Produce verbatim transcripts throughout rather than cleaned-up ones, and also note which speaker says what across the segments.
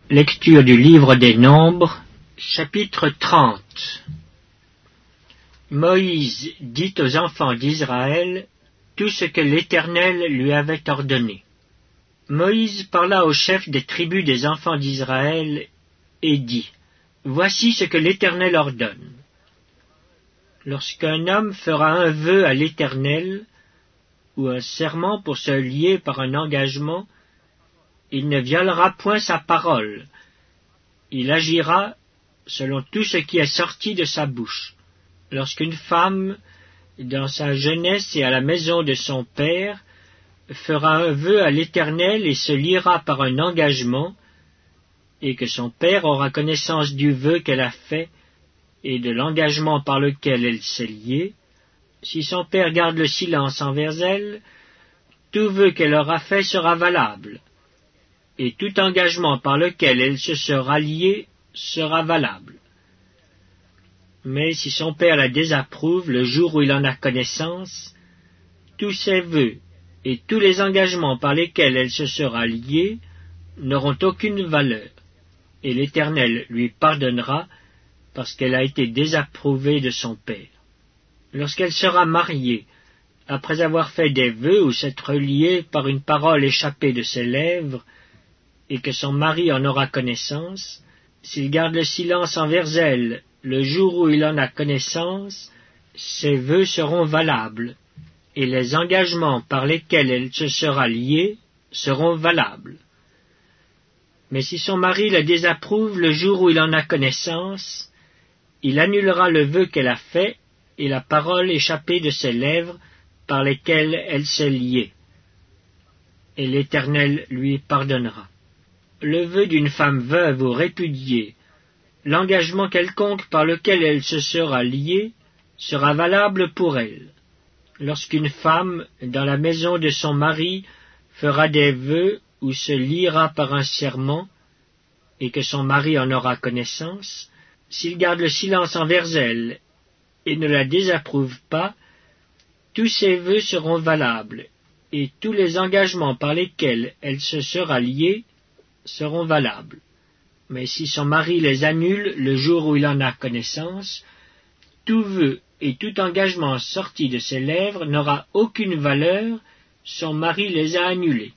Speaker 1: Lecture du livre des Nombres, chapitre trente. Moïse dit aux enfants d'Israël tout ce que l'Éternel lui avait ordonné. Moïse parla aux chefs des tribus des enfants d'Israël et dit : Voici ce que l'Éternel ordonne. Lorsqu'un homme fera un vœu à l'Éternel, ou un serment pour se lier par un engagement, il ne violera point sa parole. Il agira selon tout ce qui est sorti de sa bouche. Lorsqu'une femme, dans sa jeunesse et à la maison de son père, fera un vœu à l'Éternel et se liera par un engagement, et que son père aura connaissance du vœu qu'elle a fait et de l'engagement par lequel elle s'est liée, si son père garde le silence envers elle, tout vœu qu'elle aura fait sera valable, et tout engagement par lequel elle se sera liée sera valable. Mais si son père la désapprouve le jour où il en a connaissance, tous ses vœux et tous les engagements par lesquels elle se sera liée n'auront aucune valeur, et l'Éternel lui pardonnera parce qu'elle a été désapprouvée de son père. Lorsqu'elle sera mariée, après avoir fait des vœux ou s'être liée par une parole échappée de ses lèvres, et que son mari en aura connaissance, s'il garde le silence envers elle le jour où il en a connaissance, ses vœux seront valables, et les engagements par lesquels elle se sera liée seront valables. Mais si son mari la désapprouve le jour où il en a connaissance, il annulera le vœu qu'elle a fait et la parole échappée de ses lèvres par lesquelles elle s'est liée, et l'Éternel lui pardonnera. Le vœu d'une femme veuve ou répudiée, l'engagement quelconque par lequel elle se sera liée, sera valable pour elle. Lorsqu'une femme, dans la maison de son mari, fera des vœux ou se liera par un serment, et que son mari en aura connaissance, s'il garde le silence envers elle et ne la désapprouve pas, tous ses vœux seront valables, et tous les engagements par lesquels elle se sera liée seront valables. Mais si son mari les annule le jour où il en a connaissance, tout vœu et tout engagement sorti de ses lèvres n'aura aucune valeur, son mari les a annulés,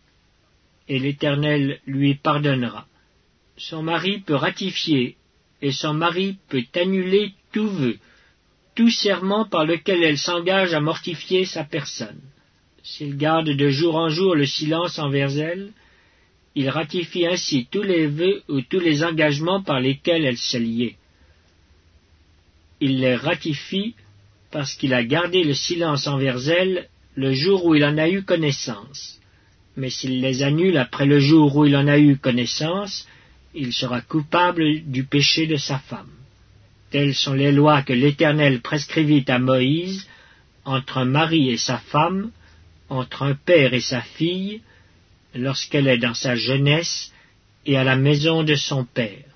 Speaker 1: et l'Éternel lui pardonnera. Son mari peut ratifier, et son mari peut annuler tout vœu, tout serment par lequel elle s'engage à mortifier sa personne. S'il garde de jour en jour le silence envers elle, il ratifie ainsi tous les vœux ou tous les engagements par lesquels elle s'est liée. Il les ratifie parce qu'il a gardé le silence envers elle le jour où il en a eu connaissance. Mais s'il les annule après le jour où il en a eu connaissance, il sera coupable du péché de sa femme. Telles sont les lois que l'Éternel prescrivit à Moïse entre un mari et sa femme, entre un père et sa fille, lorsqu'elle est dans sa jeunesse et à la maison de son père.